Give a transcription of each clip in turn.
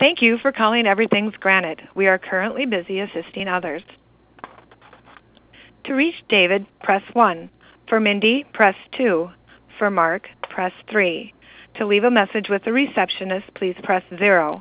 Thank you for calling Everything's Granite. We are currently busy assisting others. To reach David, press 1. For Mindy, press 2. For Mark, press 3. To leave a message with the receptionist, please press 0.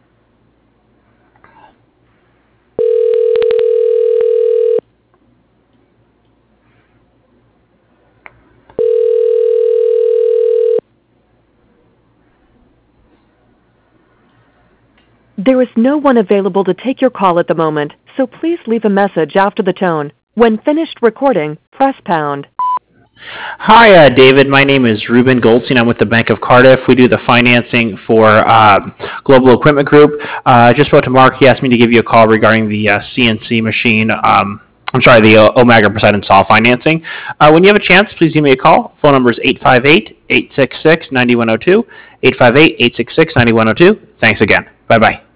There is no one available to take your call at the moment, so please leave a message after the tone. When finished recording, press pound. Hi, David. My name is Ruben Goldstein. I'm with the Bank of Cardiff. We do the financing for Global Equipment Group. Just spoke to Mark. He asked me to give you a call regarding the CNC machine. The Omega Poseidon Saw financing. When you have a chance, please give me a call. Phone number is 858-866-9102, 858-866-9102. Thanks again. Bye-bye.